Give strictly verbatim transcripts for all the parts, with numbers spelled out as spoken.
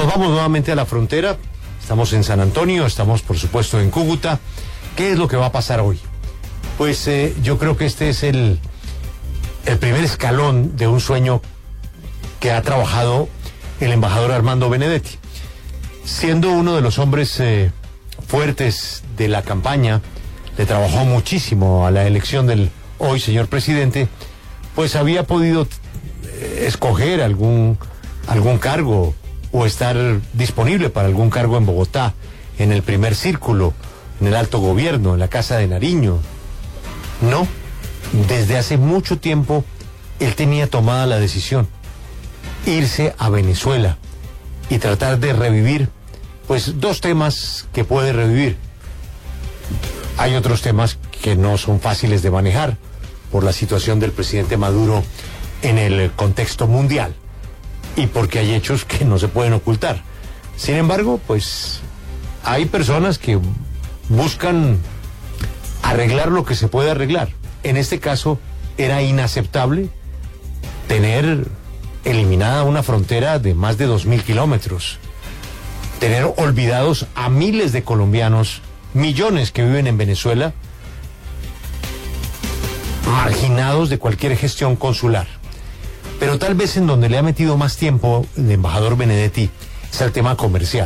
nos vamos nuevamente a la frontera. Estamos en San Antonio, estamos por supuesto en Cúcuta. ¿Qué es lo que va a pasar hoy? Pues eh, yo creo que este es el, el primer escalón de un sueño que ha trabajado el embajador Armando Benedetti. Siendo uno de los hombres eh, fuertes de la campaña, le trabajó muchísimo a la elección del hoy señor presidente, pues había podido eh, escoger algún, algún cargo o estar disponible para algún cargo en Bogotá, en el primer círculo, en el alto gobierno, en la Casa de Nariño. No, desde hace mucho tiempo él tenía tomada la decisión, irse a Venezuela y tratar de revivir, pues, dos temas que puede revivir. Hay otros temas que no son fáciles de manejar por la situación del presidente Maduro en el contexto mundial y porque hay hechos que no se pueden ocultar. Sin embargo, pues, hay personas que buscan arreglar lo que se puede arreglar. En este caso, era inaceptable tener eliminada una frontera de más de dos mil kilómetros, tener olvidados a miles de colombianos, millones que viven en Venezuela, marginados de cualquier gestión consular. Pero tal vez en donde le ha metido más tiempo el embajador Benedetti es el tema comercial.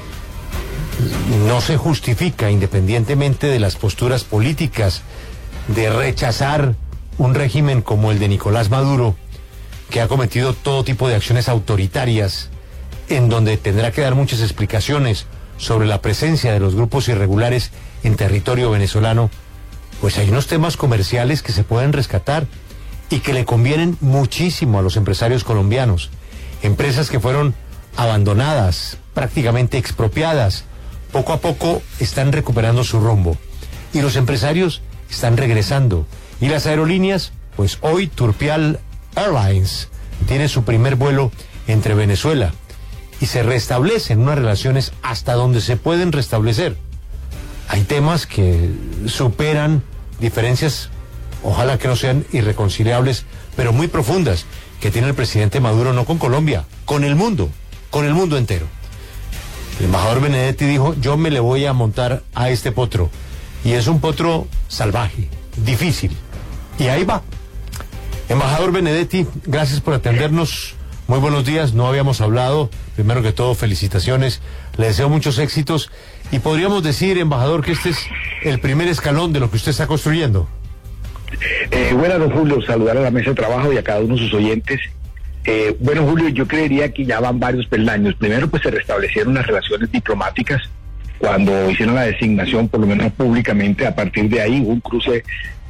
No se justifica, independientemente de las posturas políticas, de rechazar un régimen como el de Nicolás Maduro, que ha cometido todo tipo de acciones autoritarias, en donde tendrá que dar muchas explicaciones sobre la presencia de los grupos irregulares en territorio venezolano. Pues hay unos temas comerciales que se pueden rescatar y que le convienen muchísimo a los empresarios colombianos. Empresas que fueron abandonadas, prácticamente expropiadas, poco a poco están recuperando su rumbo. Y los empresarios están regresando. Y las aerolíneas, pues hoy Turpial Airlines tiene su primer vuelo entre Venezuela y se restablecen unas relaciones hasta donde se pueden restablecer. Hay temas que superan diferencias, ojalá que no sean irreconciliables, pero muy profundas, que tiene el presidente Maduro, no con Colombia, con el mundo, con el mundo entero. El embajador Benedetti dijo, yo me le voy a montar a este potro, y es un potro salvaje, difícil, y ahí va. Embajador Benedetti, gracias por atendernos, muy buenos días, no habíamos hablado, primero que todo felicitaciones, le deseo muchos éxitos, y podríamos decir, embajador, que este es el primer escalón de lo que usted está construyendo. Eh, bueno, don Julio, saludar a la mesa de trabajo y a cada uno de sus oyentes. Eh, bueno, Julio, yo creería que ya van varios peldaños. Primero, pues se restablecieron las relaciones diplomáticas cuando hicieron la designación, por lo menos públicamente. A partir de ahí hubo un cruce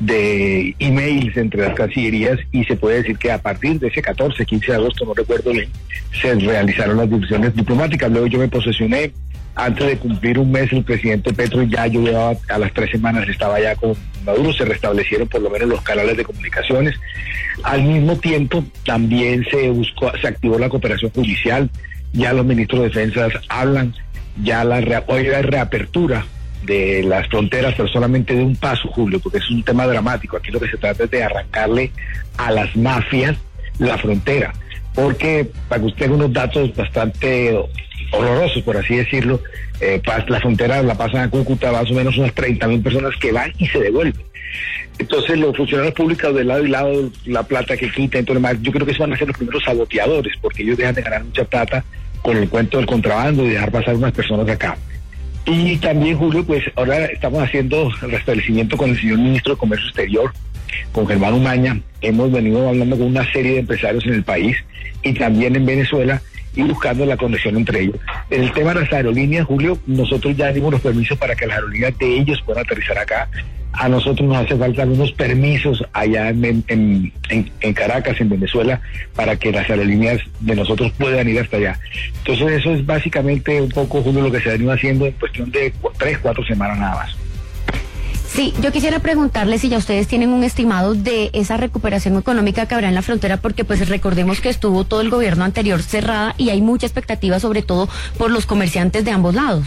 de emails entre las cancillerías y se puede decir que a partir de ese catorce, quince de agosto, no recuerdo bien, se realizaron las divisiones diplomáticas. Luego yo me posesioné. Antes de cumplir un mes, el presidente Petro ya yo llevaba, a las tres semanas estaba ya con Maduro, se restablecieron por lo menos los canales de comunicaciones. Al mismo tiempo, también se buscó, se activó la cooperación judicial, ya los ministros de defensa hablan, ya la rea, hoy hay reapertura de las fronteras, pero solamente de un paso, Julio, porque es un tema dramático. Aquí lo que se trata es de arrancarle a las mafias la frontera, porque para que usted tenga unos datos bastante horrorosos, por así decirlo, eh, la frontera la pasan a Cúcuta más o menos unas treinta mil personas que van y se devuelven. Entonces los funcionarios públicos de lado y lado, la plata que quitan, entonces, yo creo que esos van a ser los primeros saboteadores, porque ellos dejan de ganar mucha plata con el cuento del contrabando y dejar pasar unas personas acá. Y también, Julio, pues ahora estamos haciendo el restablecimiento con el señor ministro de Comercio Exterior, con Germán Umaña. Hemos venido hablando con una serie de empresarios en el país y también en Venezuela, y buscando la conexión entre ellos. En el tema de las aerolíneas, Julio, nosotros ya dimos los permisos para que las aerolíneas de ellos puedan aterrizar acá. A nosotros nos hace falta algunos permisos allá en, en, en, en Caracas, en Venezuela, para que las aerolíneas de nosotros puedan ir hasta allá. Entonces eso es básicamente un poco, Julio, lo que se ha venido haciendo en cuestión de tres, cuatro semanas nada más. Sí, yo quisiera preguntarle si ya ustedes tienen un estimado de esa recuperación económica que habrá en la frontera, porque pues recordemos que estuvo todo el gobierno anterior cerrada y hay mucha expectativa, sobre todo por los comerciantes de ambos lados.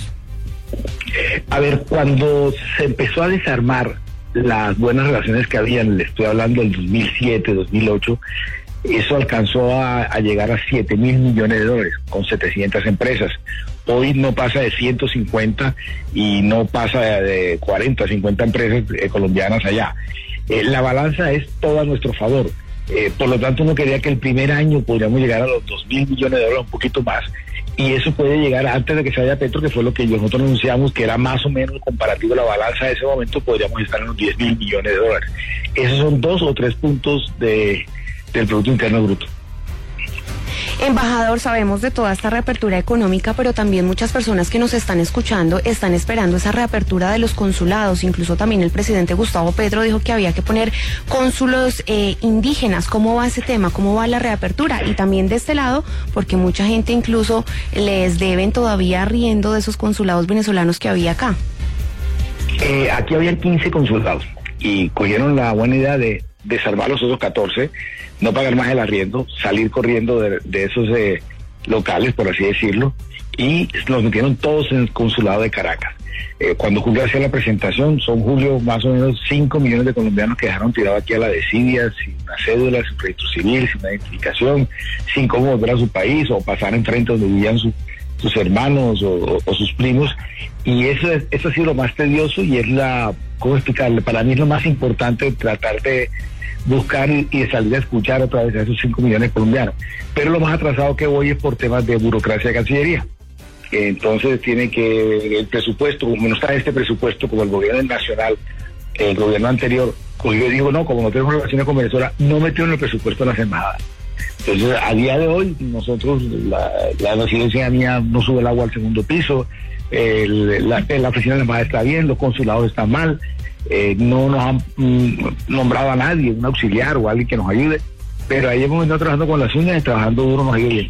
A ver, cuando se empezó a desarmar las buenas relaciones que habían, le estoy hablando del dos mil siete, dos mil ocho, Eso alcanzó a, a llegar a siete mil millones de dólares con setecientas empresas. Hoy no pasa de ciento cincuenta y no pasa de cuarenta, cincuenta empresas eh, colombianas allá. Eh, la balanza es toda a nuestro favor. Eh, por lo tanto, uno quería que el primer año podríamos llegar a los dos mil millones de dólares, un poquito más, y eso puede llegar antes de que se vaya Petro, que fue lo que nosotros anunciamos, que era más o menos comparativo a la balanza de ese momento, podríamos estar en los diez mil millones de dólares. Esos son dos o tres puntos de, del Producto Interno Bruto. Embajador, sabemos de toda esta reapertura económica, pero también muchas personas que nos están escuchando están esperando esa reapertura de los consulados. Incluso también el presidente Gustavo Petro dijo que había que poner cónsulos eh, indígenas. ¿Cómo va ese tema? ¿Cómo va la reapertura? Y también de este lado, porque mucha gente incluso les deben todavía riendo de esos consulados venezolanos que había acá. Eh, aquí habían quince consulados y cogieron la buena idea de desarmar los otros catorce, no pagar más el arriendo, salir corriendo de, de esos eh, locales, por así decirlo, y los metieron todos en el consulado de Caracas. Eh, cuando Julio hacía la presentación, son Julio más o menos cinco millones de colombianos que dejaron tirado aquí a la desidia, sin una cédula, sin registro civil, sin una identificación, sin cómo volver a su país o pasar enfrente donde vivían su, sus hermanos o, o, o sus primos. Y eso, es, eso ha sido lo más tedioso y es la, ¿cómo explicarle? Para mí es lo más importante, tratar de buscar y, y salir a escuchar otra vez a esos cinco millones de colombianos. Pero lo más atrasado que voy es por temas de burocracia de Cancillería. Entonces tiene que, el presupuesto, como no está este presupuesto, como el gobierno nacional, el gobierno anterior, cogió y dijo, no, como no tenemos relaciones con Venezuela, no metió en el presupuesto las embajadas. Entonces, a día de hoy, nosotros, la, la residencia mía no sube el agua al segundo piso, el, la, la oficina de la embajada está bien, los consulados están mal, eh, no nos han mm, nombrado a nadie, un auxiliar o alguien que nos ayude, pero ahí hemos estado trabajando con las uñas y trabajando duro nos ha ido bien.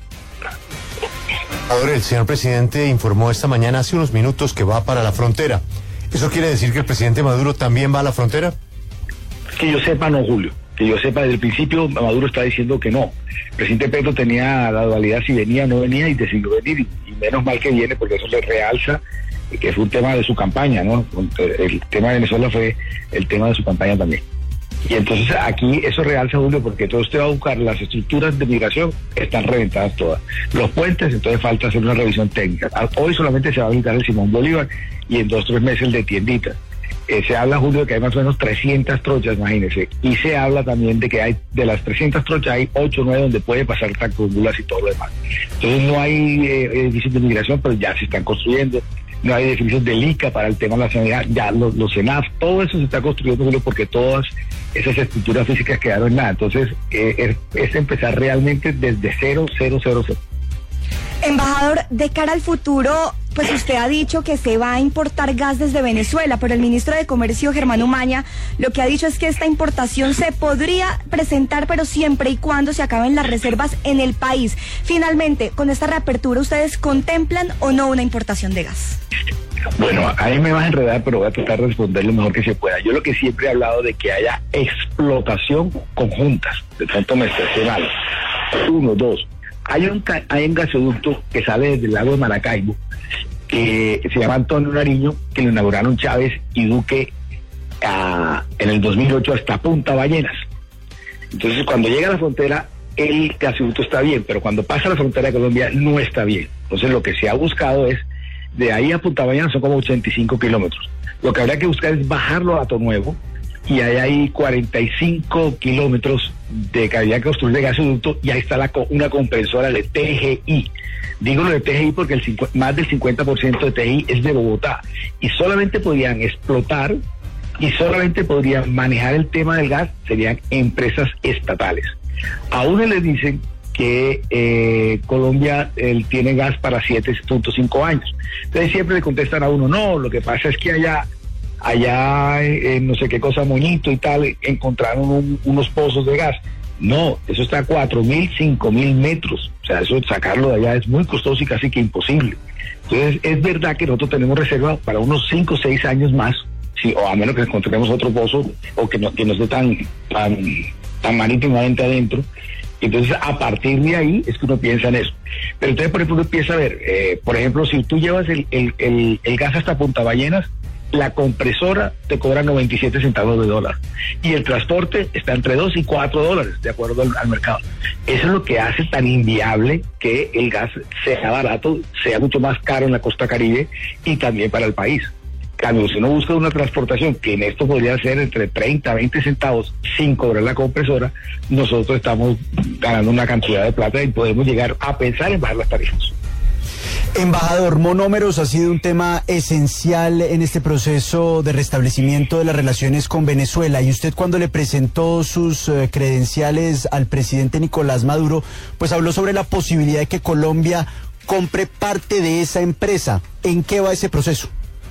Ahora, el señor presidente informó esta mañana, hace unos minutos, que va para la frontera. ¿Eso quiere decir que el presidente Maduro también va a la frontera? Que yo sepa, no, Julio. Que yo sepa, desde el principio Maduro está diciendo que no. El presidente Petro tenía la dualidad si venía o no venía y decidió venir. Y, y menos mal que viene, porque eso le realza que fue un tema de su campaña, ¿no? El tema de Venezuela fue el tema de su campaña también. Y entonces aquí eso realza, Julio, porque todo usted va a buscar las estructuras de migración, están reventadas todas. Los puentes, entonces falta hacer una revisión técnica. Hoy solamente se va a habilitar el Simón Bolívar y en dos o tres meses el de Tienditas. Eh, se habla, Julio, de que hay más o menos trescientas trochas, imagínese. Y se habla también de que hay, de las trescientas trochas, hay ocho o nueve donde puede pasar tractobulas y todo lo demás. Entonces no hay eh, edificios de migración, pero ya se están construyendo. No hay edificios del I C A para el tema de la sanidad, ya los, los C E N A F, todo eso se está construyendo, Julio, porque todas esas estructuras físicas quedaron en nada. Entonces, eh, es, es empezar realmente desde cero, cero, cero, cero. Embajador, de cara al futuro, pues usted ha dicho que se va a importar gas desde Venezuela, pero el ministro de Comercio, Germán Umaña, lo que ha dicho es que esta importación se podría presentar, pero siempre y cuando se acaben las reservas en el país. Finalmente, con esta reapertura, ¿ustedes contemplan o no una importación de gas? Bueno, ahí me vas a enredar, pero voy a tratar de responder lo mejor que se pueda. Yo lo que siempre he hablado de que haya explotación conjuntas, de tanto me expresé mal. Uno, dos. Hay un, hay un gasoducto que sale desde el lago de Maracaibo, que se llama Antonio Nariño, que lo inauguraron Chávez y Duque a, en el dos mil ocho hasta Punta Ballenas. Entonces, cuando llega a la frontera, el gasoducto está bien, pero cuando pasa a la frontera de Colombia no está bien. Entonces, lo que se ha buscado es, de ahí a Punta Ballenas son como ochenta y cinco kilómetros. Lo que habría que buscar es bajarlo a Hato Nuevo, y ahí hay cuarenta y cinco kilómetros de que había que construir de gasoducto, y ahí está la, una compresora de T G I. Digo lo de T G I porque el, más del cincuenta por ciento de T G I es de Bogotá, y solamente podrían explotar y solamente podrían manejar el tema del gas, serían empresas estatales. A uno les dicen que eh, Colombia él, tiene gas para siete punto cinco años. Entonces siempre le contestan a uno, no, lo que pasa es que allá allá en eh, no sé qué cosa, Moñito y tal, encontraron un, unos pozos de gas. No, eso está a cuatro mil, cinco mil metros. O sea, eso sacarlo de allá es muy costoso y casi que imposible. Entonces, es verdad que nosotros tenemos reserva para unos cinco o seis años más, sí, o a menos que encontremos otro pozo, o que no, que no esté tan, tan, tan marítimamente adentro. Entonces, a partir de ahí es que uno piensa en eso. Pero entonces, por ejemplo, uno empieza a ver, eh, por ejemplo, si tú llevas el, el, el, el gas hasta Punta Ballenas, la compresora te cobra noventa y siete centavos de dólar y el transporte está entre dos y cuatro dólares, de acuerdo al, al mercado. Eso es lo que hace tan inviable que el gas sea barato, sea mucho más caro en la costa Caribe y también para el país. Cambio, si uno busca una transportación que en esto podría ser entre treinta a veinte centavos sin cobrar la compresora, nosotros estamos ganando una cantidad de plata y podemos llegar a pensar en bajar las tarifas. Embajador, monómeros ha sido un tema esencial en este proceso de restablecimiento de las relaciones con Venezuela, y usted, cuando le presentó sus eh, credenciales al presidente Nicolás Maduro, pues habló sobre la posibilidad de que Colombia compre parte de esa empresa. ¿En qué va ese proceso?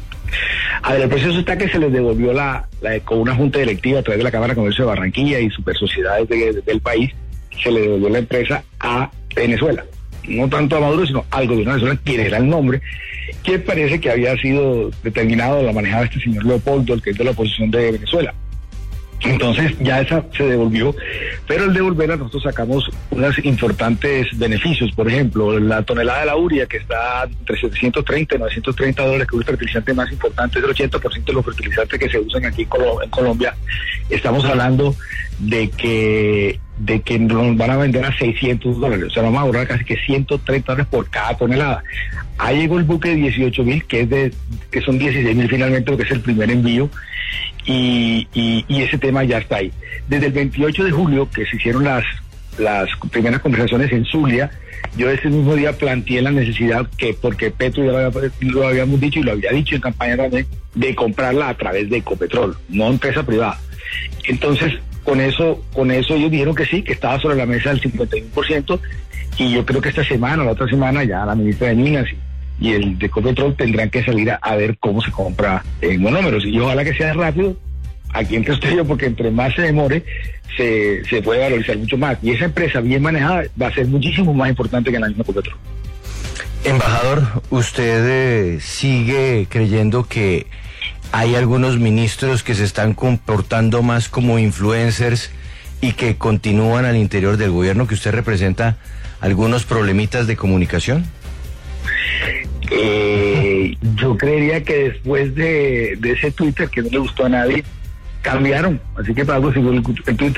A ver, el proceso está que se les devolvió la, la con una junta directiva a través de la Cámara de Comercio de Barranquilla y super sociedades de, de, del país, se le devolvió la empresa a Venezuela. No tanto a Maduro, sino al gobierno de Venezuela, quien era el nombre, que parece que había sido determinado, la manejaba este señor Leopoldo, el que es de la oposición de Venezuela. Entonces ya esa se devolvió, pero al devolverla nosotros sacamos unos importantes beneficios. Por ejemplo, la tonelada de la urea, que está entre setecientos treinta y novecientos treinta dólares, que es el fertilizante más importante, es el ochenta por ciento de los fertilizantes que se usan aquí en, Colo- en Colombia. Estamos hablando de que de que nos van a vender a seiscientos dólares, o sea, vamos a ahorrar casi que ciento treinta dólares por cada tonelada. Ahí llegó el buque de dieciocho mil, que es de que son dieciséis mil finalmente, lo que es el primer envío. Y, y, y ese tema ya está ahí. Desde el veintiocho de julio, que se hicieron las, las primeras conversaciones en Zulia, yo ese mismo día planteé la necesidad, que porque Petro ya lo, había, lo habíamos dicho y lo había dicho en campaña también, de comprarla a través de Ecopetrol, no empresa privada. Entonces, con eso, con eso ellos dijeron que sí, que estaba sobre la mesa el cincuenta y uno por ciento, y yo creo que esta semana o la otra semana ya la ministra de Minas y y el de Ecopetrol tendrán que salir a, a ver cómo se compra en monómeros, y ojalá que sea rápido, aquí entre usted y yo, porque entre más se demore se, se puede valorizar mucho más, y esa empresa bien manejada va a ser muchísimo más importante que la misma Ecopetrol. Embajador, ¿usted eh, sigue creyendo que hay algunos ministros que se están comportando más como influencers y que continúan al interior del gobierno, que usted representa algunos problemitas de comunicación? Eh, yo creería que después de, de ese Twitter que no le gustó a nadie, cambiaron, así que para algo sigo el, el Twitter.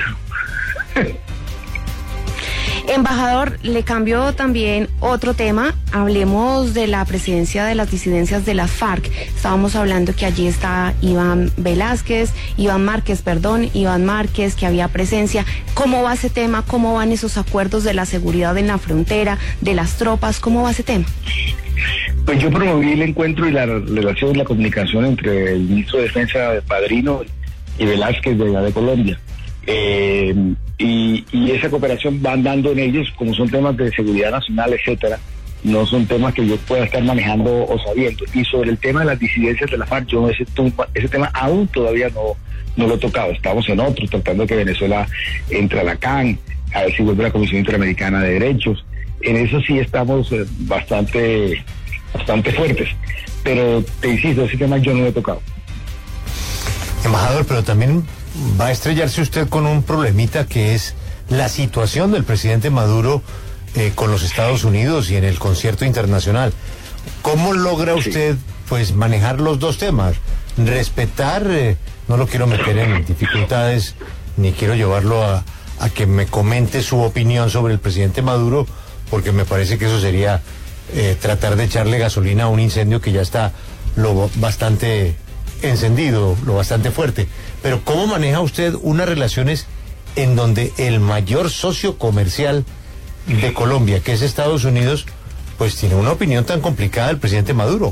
Embajador, le cambió también otro tema. Hablemos de la presidencia de las disidencias de las FARC. Estábamos hablando que allí está Iván Velázquez, Iván Márquez, perdón, Iván Márquez, que había presencia. ¿Cómo va ese tema? ¿Cómo van esos acuerdos de la seguridad en la frontera, de las tropas? ¿Cómo va ese tema? Pues yo promoví el encuentro y la relación y la comunicación entre el ministro de Defensa de Padrino y Velázquez de, de Colombia. Eh, y, y esa cooperación va andando en ellos, como son temas de seguridad nacional, etcétera, no son temas que yo pueda estar manejando o sabiendo. Y sobre el tema de las disidencias de la FARC, yo ese, ese tema aún todavía no, no lo he tocado. Estamos en otro, tratando de que Venezuela entre a la C A N, a ver si vuelve la Comisión Interamericana de Derechos. En eso sí estamos eh, bastante, bastante fuertes. Pero te insisto, ese tema yo no lo he tocado. Embajador, pero también va a estrellarse usted con un problemita, que es la situación del presidente Maduro eh, con los Estados Unidos y en el concierto internacional. ¿Cómo logra usted sí. pues manejar los dos temas? Respetar, eh, no lo quiero meter en dificultades, ni quiero llevarlo a, a que me comente su opinión sobre el presidente Maduro, porque me parece que eso sería eh, tratar de echarle gasolina a un incendio que ya está lo bastante encendido, lo bastante fuerte. Pero ¿cómo maneja usted unas relaciones en donde el mayor socio comercial de Colombia, que es Estados Unidos, pues tiene una opinión tan complicada del presidente Maduro?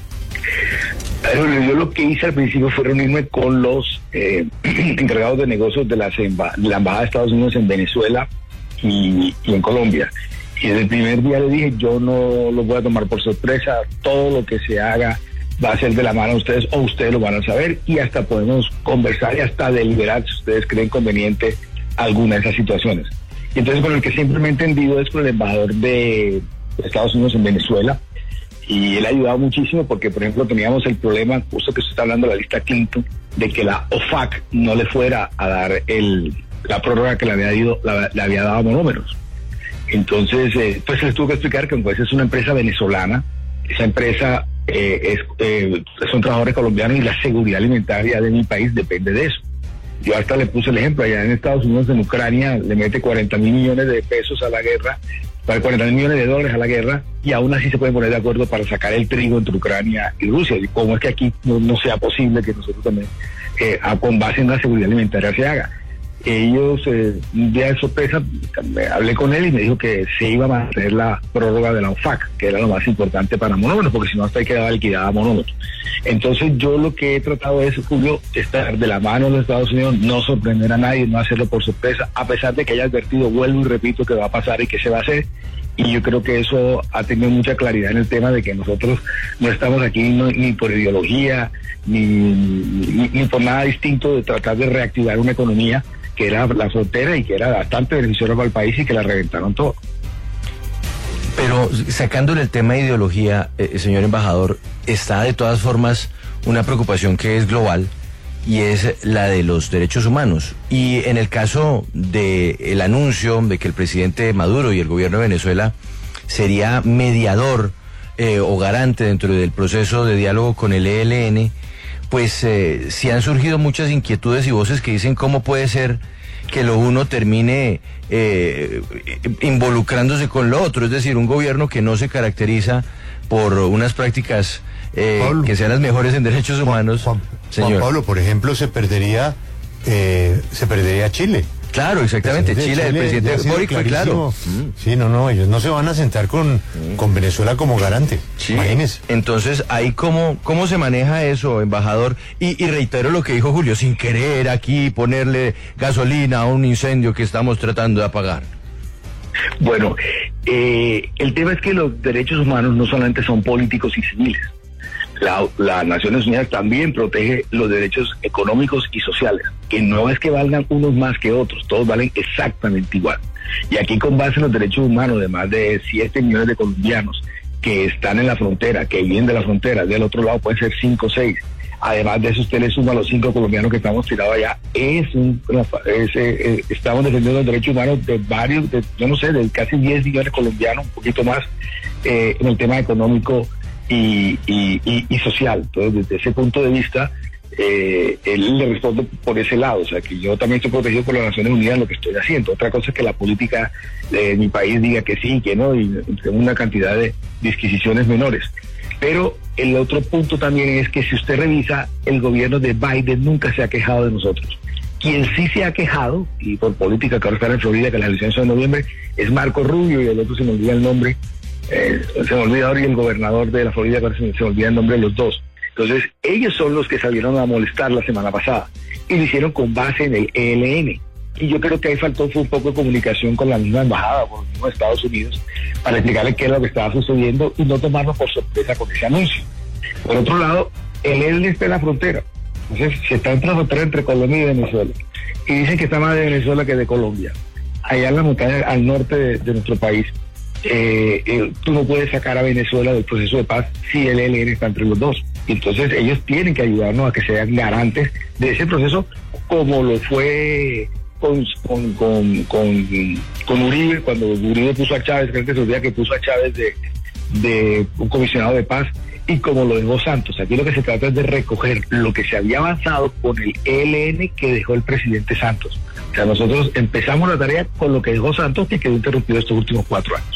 Pero yo lo que hice al principio fue reunirme con los eh, encargados de negocios de, las emba- de la Embajada de Estados Unidos en Venezuela y, y en Colombia. Y desde el primer día le dije, yo no lo voy a tomar por sorpresa, todo lo que se haga va a ser de la mano de ustedes, o ustedes lo van a saber, y hasta podemos conversar y hasta deliberar si ustedes creen conveniente alguna de esas situaciones. Y entonces con el que siempre me he entendido es con el embajador de Estados Unidos en Venezuela, y él ha ayudado muchísimo porque, por ejemplo, teníamos el problema, justo que usted está hablando de la lista Clinton, de que la O F A C no le fuera a dar el la prórroga que le había, ido, la, le había dado a monómeros. Entonces, eh, pues les tuvo que explicar que pues es una empresa venezolana. Esa empresa eh, es, eh, son trabajadores colombianos y la seguridad alimentaria de mi país depende de eso. Yo hasta le puse el ejemplo, allá en Estados Unidos, en Ucrania, le mete cuarenta mil millones de pesos a la guerra, para cuarenta mil millones de dólares a la guerra, y aún así se pueden poner de acuerdo para sacar el trigo entre Ucrania y Rusia. ¿Y cómo es que aquí no, no sea posible que nosotros también, eh, a, con base en la seguridad alimentaria, se haga? Ellos, eh, un día de sorpresa, me hablé con él y me dijo que se iba a mantener la prórroga de la O F A C, que era lo más importante para monómetros, porque si no hasta ahí quedaba liquidada monómetros. Entonces yo lo que he tratado es, Julio, estar de la mano de los Estados Unidos, no sorprender a nadie, no hacerlo por sorpresa, a pesar de que haya advertido, vuelvo y repito, que va a pasar y que se va a hacer. Y yo creo que eso ha tenido mucha claridad en el tema de que nosotros no estamos aquí no, ni por ideología, ni, ni, ni por nada distinto de tratar de reactivar una economía que era la frontera y que era bastante beneficiosa para el país y que la reventaron todo. Pero sacándole el tema de ideología, eh, señor embajador, está de todas formas una preocupación que es global y es la de los derechos humanos. Y en el caso del anuncio de que el presidente Maduro y el gobierno de Venezuela sería mediador eh, o garante dentro del proceso de diálogo con el E L N, pues eh, sí han surgido muchas inquietudes y voces que dicen cómo puede ser que lo uno termine eh, involucrándose con lo otro, es decir, un gobierno que no se caracteriza por unas prácticas eh, que sean las mejores en derechos humanos. Juan, señor Juan Pablo, por ejemplo, se perdería eh, se perdería Chile. Claro, exactamente. Chile, Chile, el presidente Boric fue claro. Sí, no, no, ellos no se van a sentar con, mm. con Venezuela como garante. Sí. Imagínese. Entonces, ahí cómo, cómo se maneja eso, embajador. Y, y reitero lo que dijo Julio, sin querer aquí ponerle gasolina a un incendio que estamos tratando de apagar. Bueno, eh, el tema es que los derechos humanos no solamente son políticos y civiles. La, la Naciones Unidas también protege los derechos económicos y sociales, que no es que valgan unos más que otros, todos valen exactamente igual. Y aquí, con base en los derechos humanos de más de siete millones de colombianos que están en la frontera, que vienen de la frontera, del otro lado pueden ser cinco o seis, además de eso usted le suma a los cinco colombianos que estamos tirados allá, es un, es, eh, estamos defendiendo los derechos humanos de varios, de, yo no sé, de casi diez millones de colombianos, un poquito más, eh, en el tema económico Y, y, y, y social. Entonces, desde ese punto de vista, eh, él le responde por ese lado, o sea, que yo también estoy protegido por las Naciones Unidas en lo que estoy haciendo. Otra cosa es que la política de mi país diga que sí, que no, y una cantidad de disquisiciones menores. Pero el otro punto también es que si usted revisa, el gobierno de Biden nunca se ha quejado de nosotros. Quien sí se ha quejado, y por política que ahora está en Florida, que las elecciones son en noviembre, es Marco Rubio, y el otro se me olvida el nombre, Eh, se me olvida ahora, y el gobernador de la Florida, se me, se me olvida el nombre de los dos. Entonces, ellos son los que salieron a molestar la semana pasada, y lo hicieron con base en el E L N. Y yo creo que ahí faltó fue un poco de comunicación con la misma embajada, con los mismos Estados Unidos, para explicarle qué era lo que estaba sucediendo y no tomarnos por sorpresa con ese anuncio. Por otro lado, el E L N está en la frontera. Entonces, se está entre la frontera entre Colombia y Venezuela. Y dicen que está más de Venezuela que de Colombia. Allá en la montaña al norte de, de nuestro país. Eh, eh, tú no puedes sacar a Venezuela del proceso de paz si el E L N está entre los dos. Entonces ellos tienen que ayudarnos a que sean garantes de ese proceso, como lo fue con con, con, con, con Uribe, cuando Uribe puso a Chávez, creo que se olvida que puso a Chávez de, de un comisionado de paz, y como lo dejó Santos. Aquí lo que se trata es de recoger lo que se había avanzado con el E L N que dejó el presidente Santos. O sea, nosotros empezamos la tarea con lo que dejó Santos, que quedó interrumpido estos últimos cuatro años.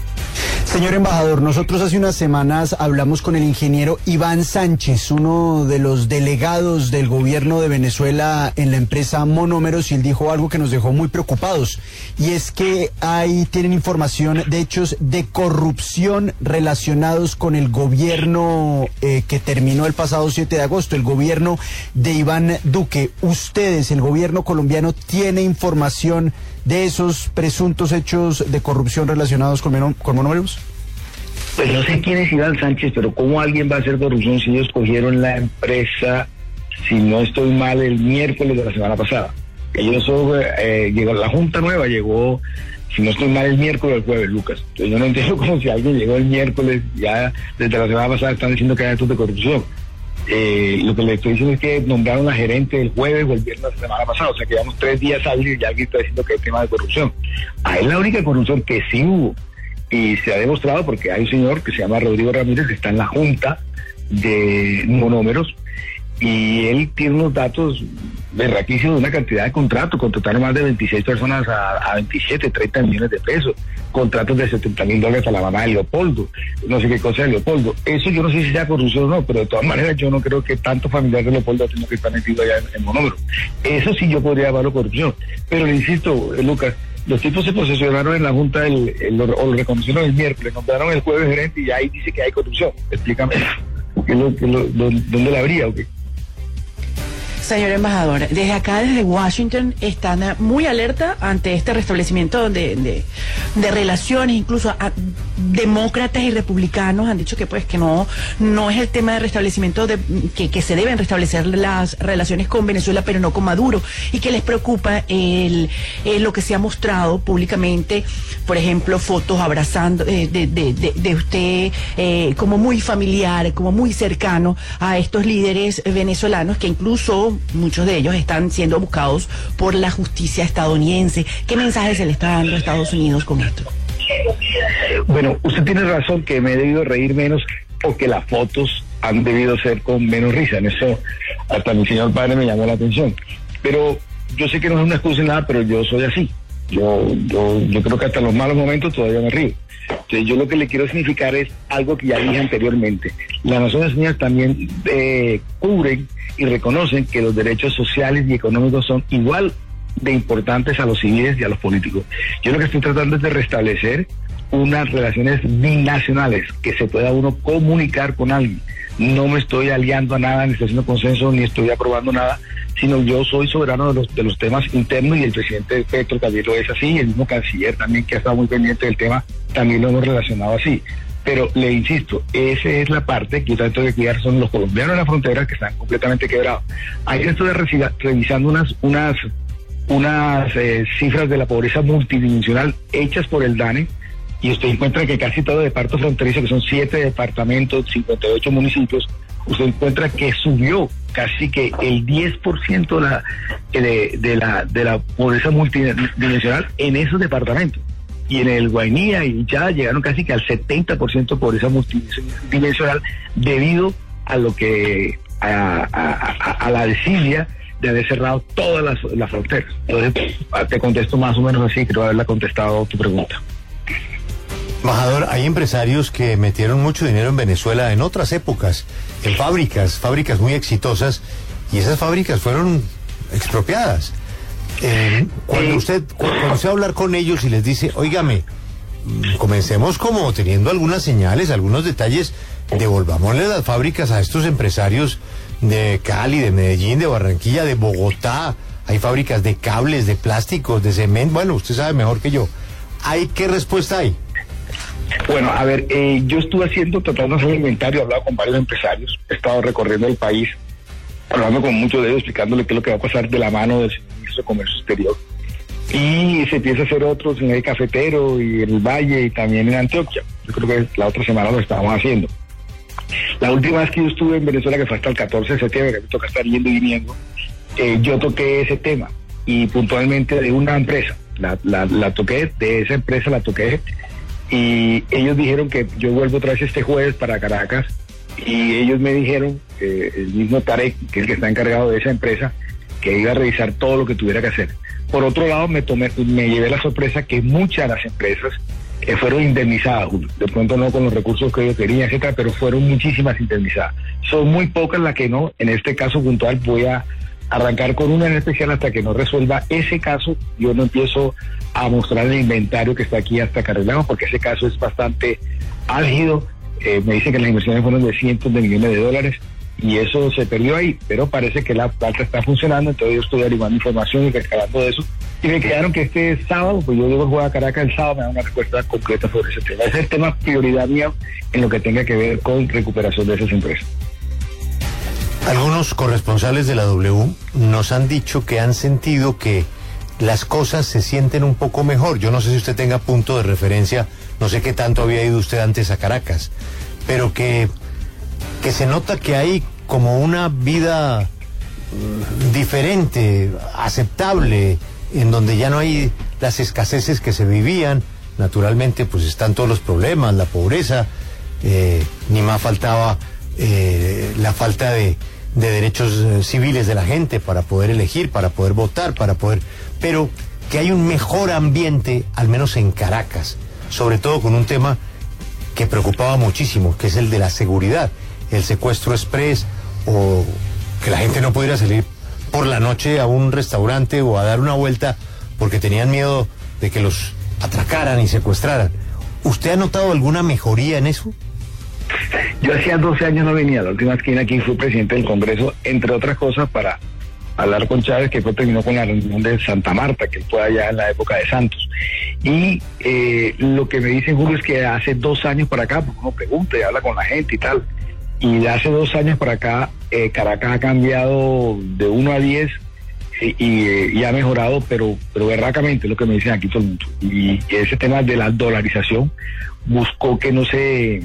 Señor embajador, nosotros hace unas semanas hablamos con el ingeniero Iván Sánchez, uno de los delegados del gobierno de Venezuela en la empresa Monómeros, y él dijo algo que nos dejó muy preocupados, y es que ahí tienen información de hechos de corrupción relacionados con el gobierno eh, que terminó el pasado siete de agosto, el gobierno de Iván Duque. Ustedes, el gobierno colombiano, ¿tiene información de esos presuntos hechos de corrupción relacionados con, con Monómeros? Pues no sé quién es Iván Sánchez, pero ¿cómo alguien va a hacer corrupción si ellos cogieron la empresa, si no estoy mal, el miércoles de la semana pasada? Ellos son, eh, llegó la Junta Nueva, llegó, si no estoy mal, el miércoles o el jueves, Lucas. Entonces yo no entiendo cómo si alguien llegó el miércoles, ya desde la semana pasada están diciendo que hay actos de corrupción. Eh, lo que le estoy diciendo es que nombraron a gerente el jueves o el viernes de la semana pasada, o sea que llevamos tres días hábiles y ya alguien está diciendo que hay tema de corrupción. Ahí es la única corrupción que sí hubo, y se ha demostrado porque hay un señor que se llama Rodrigo Ramírez, que está en la Junta de monómeros, y él tiene unos datos berraquísimos de una cantidad de contratos. Contrataron más de veintiséis personas a, a veintisiete, treinta millones de pesos, contratos de setenta mil dólares a la mamá de Leopoldo, no sé qué cosa de Leopoldo. Eso yo no sé si sea corrupción o no, pero de todas maneras yo no creo que tanto familiar de Leopoldo tenga que estar metido allá en, en monómeros. Eso sí yo podría llamarlo corrupción. Pero le insisto, Lucas, los tipos se posesionaron en la Junta el, el, o lo reconocieron el miércoles, nombraron el jueves gerente y ahí dice que hay corrupción. Explícame, ¿qué es lo, qué es lo, ¿dónde la habría o qué? Señor embajador, desde acá, desde Washington, están muy alerta ante este restablecimiento de, de, de relaciones, incluso a, demócratas y republicanos han dicho que pues que no no es el tema de restablecimiento, de que, que se deben restablecer las relaciones con Venezuela, pero no con Maduro, y que les preocupa el, el lo que se ha mostrado públicamente, por ejemplo, fotos abrazando eh, de, de, de, de usted eh, como muy familiar, como muy cercano a estos líderes venezolanos que incluso muchos de ellos están siendo buscados por la justicia estadounidense. ¿Qué mensaje se le está dando a Estados Unidos con esto? Bueno, usted tiene razón que me he debido reír menos o que las fotos han debido ser con menos risa. En eso hasta mi señor padre me llamó la atención. Pero yo sé que no es una excusa en nada, pero yo soy así. Yo, yo, yo creo que hasta los malos momentos todavía me río. Entonces yo lo que le quiero significar es algo que ya dije anteriormente. Las Naciones Unidas también eh, cubren y reconocen que los derechos sociales y económicos son igual de importantes a los civiles y a los políticos. Yo lo que estoy tratando es de restablecer unas relaciones binacionales, que se pueda uno comunicar con alguien. No me estoy aliando a nada, ni estoy haciendo consenso, ni estoy aprobando nada, sino yo soy soberano de los de los temas internos, y el presidente Petro también lo es así, y el mismo canciller también, que ha estado muy pendiente del tema, también lo hemos relacionado así. Pero le insisto, esa es la parte que yo trato de cuidar, son los colombianos en la frontera que están completamente quebrados. Ayer estuve revisando unas unas unas eh, cifras de la pobreza multidimensional hechas por el DANE, y usted encuentra que casi todo el departamento fronterizo, que son siete departamentos, cincuenta y ocho municipios, usted encuentra que subió casi que el diez por ciento de la, de, de la, de la pobreza multidimensional en esos departamentos. Y en el Guainía y ya llegaron casi que al setenta por ciento de pobreza multidimensional, debido a lo que, a, a, a, a la desidia de haber cerrado todas las, las fronteras. Entonces, te contesto más o menos así, creo haberla contestado tu pregunta. Embajador, hay empresarios que metieron mucho dinero en Venezuela en otras épocas, en fábricas, fábricas muy exitosas, y esas fábricas fueron expropiadas. Eh, cuando usted cuando usted va a hablar con ellos y les dice, óigame, comencemos como teniendo algunas señales, algunos detalles, devolvámosle las fábricas a estos empresarios de Cali, de Medellín, de Barranquilla, de Bogotá. Hay fábricas de cables, de plásticos, de cemento. Bueno, usted sabe mejor que yo. ¿Hay qué respuesta hay? Bueno, a ver, eh, yo estuve haciendo, tratando de hacer un inventario, he hablado con varios empresarios, he estado recorriendo el país, hablando con muchos de ellos, explicándole qué es lo que va a pasar de la mano del ministro de Comercio Exterior. Y se empieza a hacer otros en el Cafetero y en el Valle y también en Antioquia. Yo creo que la otra semana lo estábamos haciendo. La última vez que yo estuve en Venezuela, que fue hasta el catorce de septiembre, que me toca estar yendo y viniendo, eh, yo toqué ese tema, y puntualmente de una empresa, la, la, la toqué, de esa empresa la toqué, y ellos dijeron que yo vuelvo otra vez este jueves para Caracas, y ellos me dijeron, eh, el mismo Tarek, que es el que está encargado de esa empresa, que iba a revisar todo lo que tuviera que hacer. Por otro lado, me tomé, me llevé la sorpresa que muchas de las empresas eh, fueron indemnizadas, de pronto no con los recursos que ellos querían, etcétera, pero fueron muchísimas indemnizadas. Son muy pocas las que no. En este caso puntual voy a arrancar con una en especial hasta que no resuelva ese caso. Yo no empiezo a mostrar el inventario que está aquí hasta que arreglamos, porque ese caso es bastante álgido. Eh, me dicen que las inversiones fueron de cientos de millones de dólares, y eso se perdió ahí, pero parece que la planta está funcionando. Entonces yo estoy averiguando información y recabando de eso, y me quedaron que este sábado, pues yo debo jugar a Caracas el sábado, me dan una respuesta completa sobre ese tema. Ese es el tema prioridad mío en lo que tenga que ver con recuperación de esas empresas. Algunos corresponsales de la W nos han dicho que han sentido que las cosas se sienten un poco mejor. Yo no sé si usted tenga punto de referencia, no sé qué tanto había ido usted antes a Caracas, pero que, que se nota que hay como una vida diferente, aceptable, en donde ya no hay las escaseces que se vivían. Naturalmente, pues están todos los problemas, la pobreza, eh, ni más faltaba eh, la falta de, de derechos eh, civiles de la gente para poder elegir, para poder votar, para poder... Pero que hay un mejor ambiente, al menos en Caracas, sobre todo con un tema que preocupaba muchísimo, que es el de la seguridad, el secuestro express, o que la gente no pudiera salir por la noche a un restaurante o a dar una vuelta porque tenían miedo de que los atracaran y secuestraran. ¿Usted ha notado alguna mejoría en eso? Yo hacía doce años no venía, la última vez que vine aquí fui presidente del Congreso, entre otras cosas para hablar con Chávez, que fue terminó con la reunión de Santa Marta, que fue allá en la época de Santos. Y eh, lo que me dicen, Julio, es que hace dos años para acá, porque uno pregunta y habla con la gente y tal, y de hace dos años para acá, eh, Caracas ha cambiado de uno a diez y, y, y ha mejorado, pero pero berracamente, es lo que me dicen aquí todo el mundo. Y ese tema de la dolarización buscó que no se,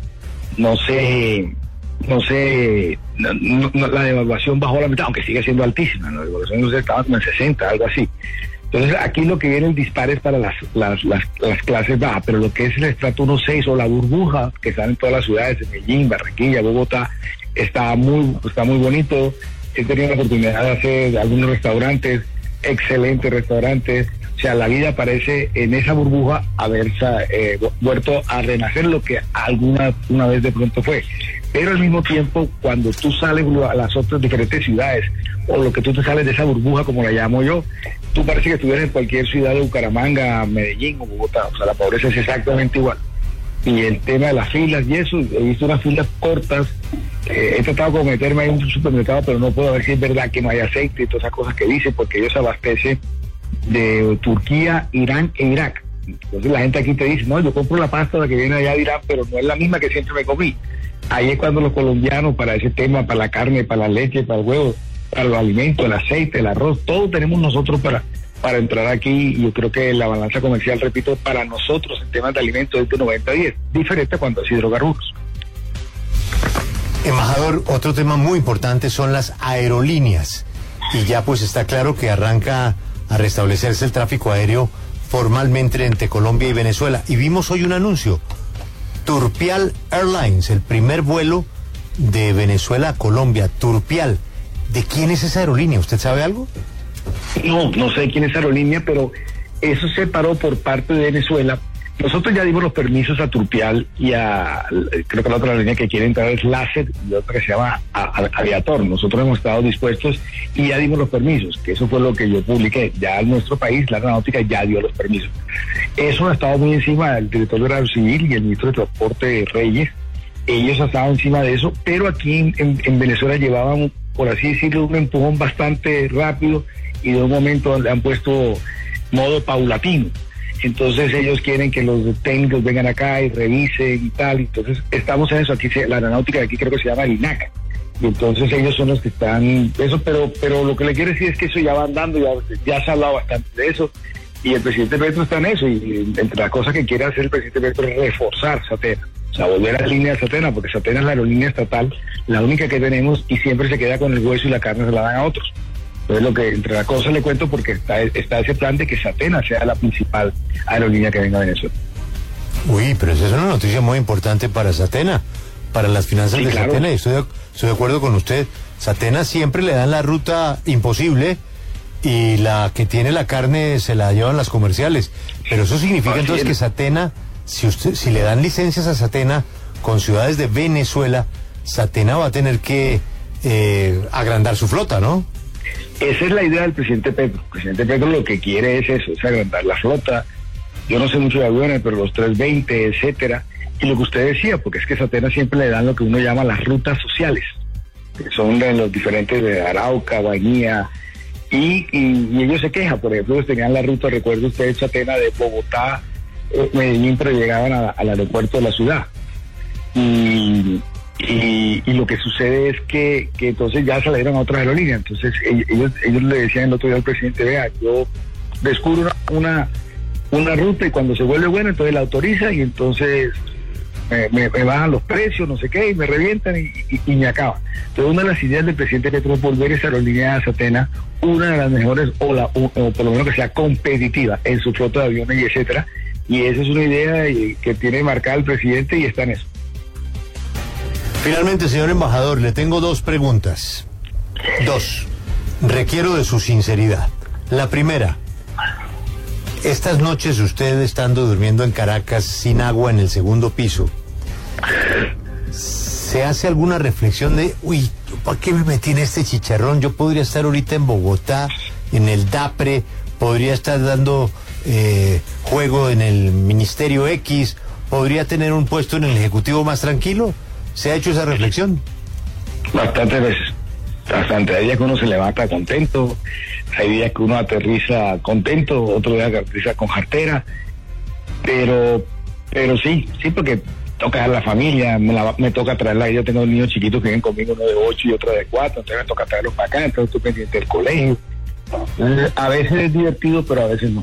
no se, no se, no, no, la devaluación bajó la mitad, aunque sigue siendo altísima, ¿no? La devaluación no sé, estaba como en sesenta, algo así. Entonces aquí lo que viene el disparo es para las, las, las, las clases bajas, pero lo que es el estrato uno seis o la burbuja que están en todas las ciudades, en Medellín, Barranquilla, Bogotá, está muy, está muy bonito. He tenido la oportunidad de hacer algunos restaurantes, excelentes restaurantes. O sea, la vida parece en esa burbuja haberse eh, vuelto a renacer lo que alguna una vez de pronto fue. Pero al mismo tiempo, cuando tú sales a las otras diferentes ciudades, o lo que tú te sales de esa burbuja, como la llamo yo, tú parece que estuvieras en cualquier ciudad de Bucaramanga, Medellín o Bogotá. O sea, la pobreza es exactamente igual. Y el tema de las filas y eso, he visto unas filas cortas. Eh, he tratado de meterme en un supermercado, pero no puedo ver si es verdad que no hay aceite y todas esas cosas que dicen, porque ellos abastecen de Turquía, Irán e Irak. Entonces la gente aquí te dice, no, yo compro la pasta la que viene allá de Irán, pero no es la misma que siempre me comí. Ahí es cuando los colombianos, para ese tema, para la carne, para la leche, para el huevo, para los alimentos, el aceite, el arroz, todo tenemos nosotros para, para entrar aquí. Y yo creo que la balanza comercial, repito, para nosotros en temas de alimentos es de noventa a diez, diferente cuando es hidrocarburos. Embajador, otro tema muy importante son las aerolíneas. Y ya pues está claro que arranca a restablecerse el tráfico aéreo formalmente entre Colombia y Venezuela. Y vimos hoy un anuncio. Turpial Airlines, el primer vuelo de Venezuela a Colombia. Turpial. ¿De quién es esa aerolínea? ¿Usted sabe algo? No, no sé quién es esa aerolínea, pero eso se paró por parte de Venezuela. Nosotros ya dimos los permisos a Turpial y a, creo que la otra línea que quiere entrar es Láser y otra que se llama Aviator. Nosotros hemos estado dispuestos y ya dimos los permisos, que eso fue lo que yo publiqué. Ya en nuestro país la aeronáutica ya dio los permisos. Eso ha estado muy encima del director de Aero Civil y el ministro de Transporte Reyes. Ellos han estado encima de eso, pero aquí en, en, en Venezuela llevaban, por así decirlo, un empujón bastante rápido y de un momento le han puesto modo paulatino. Entonces ellos quieren que los técnicos vengan acá y revisen y tal. Entonces estamos en eso. Aquí se, la aeronáutica de aquí creo que se llama el I N A C. Y entonces ellos son los que están... Eso, pero pero lo que le quiero decir es que eso ya va andando, ya, ya se ha hablado bastante de eso. Y el presidente Petro está en eso. Y entre las cosas que quiere hacer el presidente Petro es reforzar Satena. O sea, volver a la línea de Satena, porque Satena es la aerolínea estatal, la única que tenemos, y siempre se queda con el hueso y la carne se la dan a otros. Entonces lo que entre las cosas le cuento, porque está, está ese plan de que Satena sea la principal aerolínea que venga a Venezuela. Uy, pero esa es una noticia muy importante para Satena, para las finanzas sí, de claro. Satena, y estoy de, estoy de acuerdo con usted. Satena siempre le dan la ruta imposible y la que tiene la carne se la llevan las comerciales. Pero eso significa Así entonces es. que Satena, si usted, si le dan licencias a Satena con ciudades de Venezuela, Satena va a tener que eh, agrandar su flota, ¿no? Esa es la idea del presidente Petro. El presidente Petro lo que quiere es eso, es agrandar la flota. Yo no sé mucho de aviones, pero los trescientos veinte, etcétera. Y lo que usted decía, porque es que Satena siempre le dan lo que uno llama las rutas sociales, que son de los diferentes de Arauca, Bañía, y, y, y ellos se quejan. Por ejemplo, ellos tenían la ruta, recuerdo usted, Satena de Bogotá, eh, Medellín, pero llegaban a, al aeropuerto de la ciudad. Y... Y, y lo que sucede es que, que entonces ya salieron a otras aerolíneas. Entonces ellos, ellos le decían el otro día al presidente, vea, yo descubro una, una, una ruta y cuando se vuelve buena, entonces la autoriza y entonces me, me, me bajan los precios, no sé qué, y me revientan y, y, y me acaban. Entonces una de las ideas del presidente Petro es volver esa aerolínea de Satena una de las mejores, o, la, o, o por lo menos que sea competitiva en su flota de aviones y etcétera. Y esa es una idea que tiene marcada el presidente y está en eso. Finalmente, señor embajador, le tengo dos preguntas. Dos. Requiero de su sinceridad. La primera, estas noches usted estando durmiendo en Caracas sin agua en el segundo piso, ¿se hace alguna reflexión de, uy, ¿para qué me metí en este chicharrón? Yo podría estar ahorita en Bogotá, en el DAPRE, podría estar dando eh, juego en el Ministerio X, podría tener un puesto en el Ejecutivo más tranquilo. ¿Se ha hecho esa reflexión? Bastantes veces. Bastante. Hay días que uno se levanta contento, hay días que uno aterriza contento, otro día que aterriza con jartera, pero pero sí, sí, porque toca a la familia, me, la, me toca traerla. Yo tengo niños chiquitos que viven conmigo, uno de ocho y otro de cuatro, entonces me toca traerlos para acá, entonces estoy pendiente del colegio. Entonces, a veces es divertido, pero a veces no.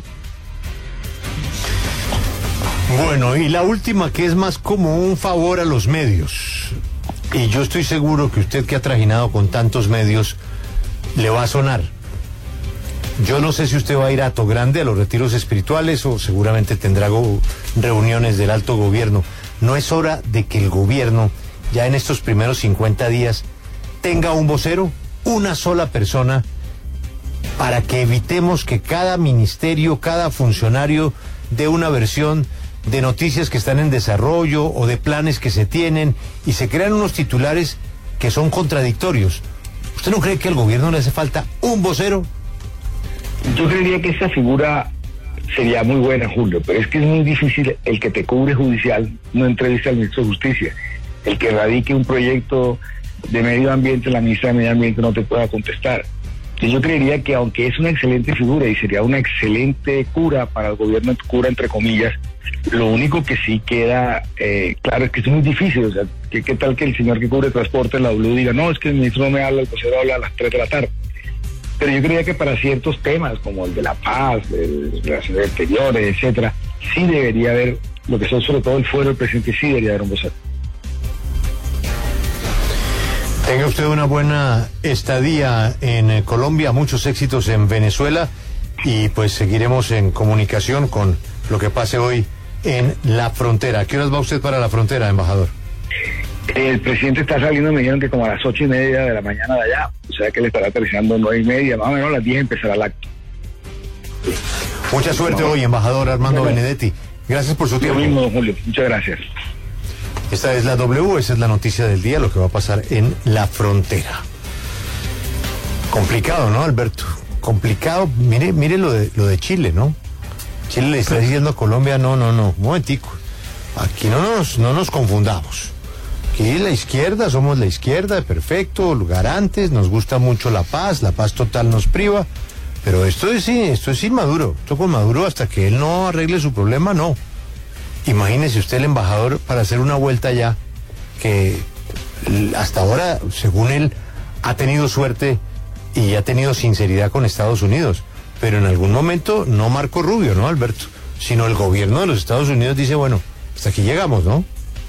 Bueno, y la última, que es más como un favor a los medios, y yo estoy seguro que usted, que ha trajinado con tantos medios, le va a sonar. Yo no sé si usted va a ir a Hato Grande a los retiros espirituales, o seguramente tendrá go- reuniones del alto gobierno. ¿No es hora de que el gobierno, ya en estos primeros cincuenta días, tenga un vocero, una sola persona, para que evitemos que cada ministerio, cada funcionario dé una versión de noticias que están en desarrollo o de planes que se tienen, y se crean unos titulares que son contradictorios? ¿Usted no cree que al gobierno le hace falta un vocero? Yo creería que esa figura sería muy buena, Julio, pero es que es muy difícil. El que te cubre judicial no entrevista al ministro de Justicia. El que radique un proyecto de medio ambiente, la ministra de Medio Ambiente no te pueda contestar. Yo creería que, aunque es una excelente figura y sería una excelente cura para el gobierno, cura entre comillas, lo único que sí queda eh, claro es que es muy difícil. O sea, ¿qué, qué tal que el señor que cubre transporte en la W diga, no, es que el ministro no me habla, el vocero habla a las tres de la tarde? Pero yo creía que para ciertos temas, como el de la paz, de relaciones exteriores, etcétera, sí debería haber, lo que son sobre todo el fuero del presidente, sí debería haber un vocero. Tenga usted una buena estadía en eh, Colombia, muchos éxitos en Venezuela, y pues seguiremos en comunicación con lo que pase hoy en la frontera. ¿A qué horas va usted para la frontera, embajador? El presidente está saliendo, me dijeron que como a las ocho y media de la mañana de allá, o sea que él estará aterrizando nueve y media, más o menos a las diez empezará el acto. Mucha suerte hoy, embajador Armando bueno, Benedetti. Gracias por su tiempo. Lo mismo, Julio. Muchas gracias. Esta es la W, esa es la noticia del día, lo que va a pasar en la frontera. Complicado, ¿no, Alberto? Complicado. Mire, mire lo de lo de Chile, ¿no? Chile le está diciendo a Colombia, no, no, no, un momentico. Aquí no nos, no nos confundamos. Aquí la izquierda, somos la izquierda, perfecto, garantes, nos gusta mucho la paz, la paz total nos priva, pero esto es, esto es sin Maduro, esto con Maduro hasta que él no arregle su problema, no. Imagínese usted el embajador para hacer una vuelta allá, que hasta ahora, según él, ha tenido suerte y ha tenido sinceridad con Estados Unidos, pero en algún momento no Marco Rubio, ¿no, Alberto? Sino el gobierno de los Estados Unidos dice, bueno, hasta aquí llegamos, ¿no?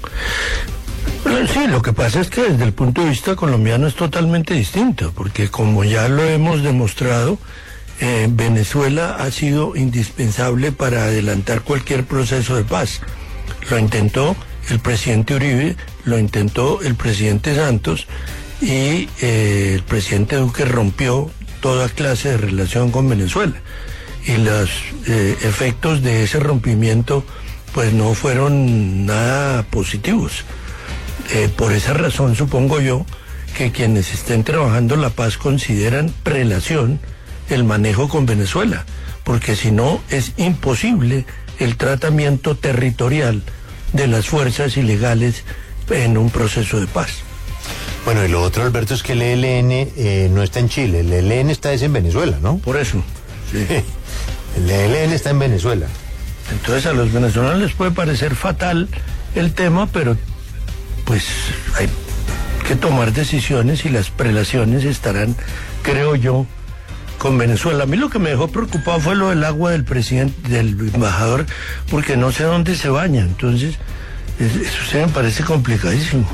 Sí, lo que pasa es que desde el punto de vista colombiano es totalmente distinto, porque como ya lo hemos demostrado, eh, Venezuela ha sido indispensable para adelantar cualquier proceso de paz. Lo intentó el presidente Uribe, lo intentó el presidente Santos, y eh, el presidente Duque rompió toda clase de relación con Venezuela. Y los eh, efectos de ese rompimiento pues no fueron nada positivos. Eh, por esa razón supongo yo que quienes estén trabajando la paz consideran prelación el manejo con Venezuela, porque si no es imposible el tratamiento territorial de las fuerzas ilegales en un proceso de paz. Bueno, y lo otro, Alberto, es que el E L N eh, no está en Chile, el E L N está es en Venezuela, ¿no? Por eso, sí. El E L N está en Venezuela. Entonces a los venezolanos les puede parecer fatal el tema, pero pues hay que tomar decisiones y las prelaciones estarán, creo yo, con Venezuela. A mí lo que me dejó preocupado fue lo del agua del presidente, del embajador, porque no sé dónde se baña, entonces eso se me parece complicadísimo.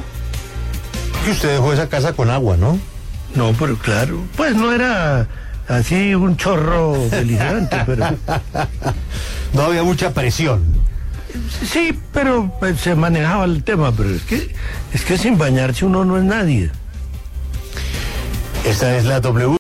Y usted dejó esa casa con agua, ¿no? No, pero claro, pues no era así un chorro beligerante, pero... No había mucha presión. Sí, pero pues, se manejaba el tema, pero es que, es que sin bañarse uno no es nadie. Esta es la W.